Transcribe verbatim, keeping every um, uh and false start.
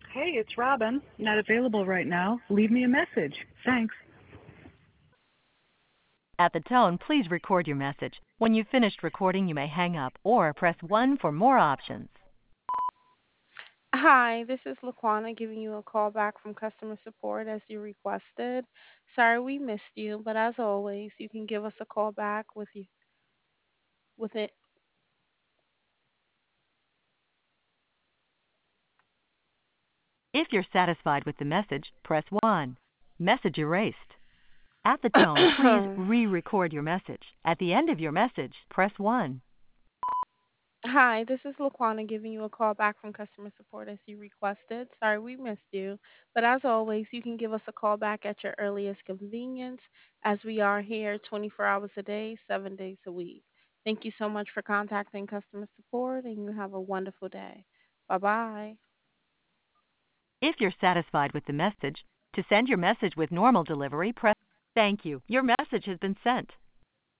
Hey, it's Robin. Not available right now. Leave me a message. Thanks. At the tone, please record your message. When you've finished recording, you may hang up or press one for more options. Hi, this is Laquana giving you a call back from customer support as you requested. Sorry we missed you, but as always, you can give us a call back with you with it. If you're satisfied with the message, press one. Message erased. At the tone, please re-record your message. At the end of your message, press one. Hi, this is Laquana giving you a call back from customer support as you requested. Sorry we missed you, but as always, you can give us a call back at your earliest convenience as we are here twenty-four hours a day, seven days a week. Thank you so much for contacting customer support and you have a wonderful day. Bye-bye. If you're satisfied with the message, to send your message with normal delivery, press thank you. Your message has been sent.